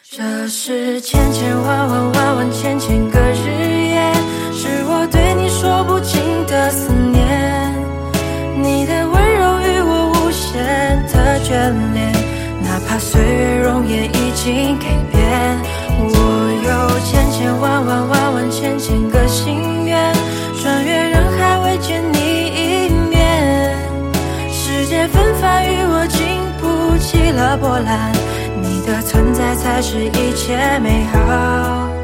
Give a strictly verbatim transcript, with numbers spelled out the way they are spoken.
这是千千万万万万千千个日夜，是我对你说不尽的思念。你的温柔与我无限的眷恋，哪怕岁月容颜已经改变。我有千千万万万万千千个心愿，穿越人海为见你一面。世界纷繁与我经不起了波澜，你的存在才是一切美好。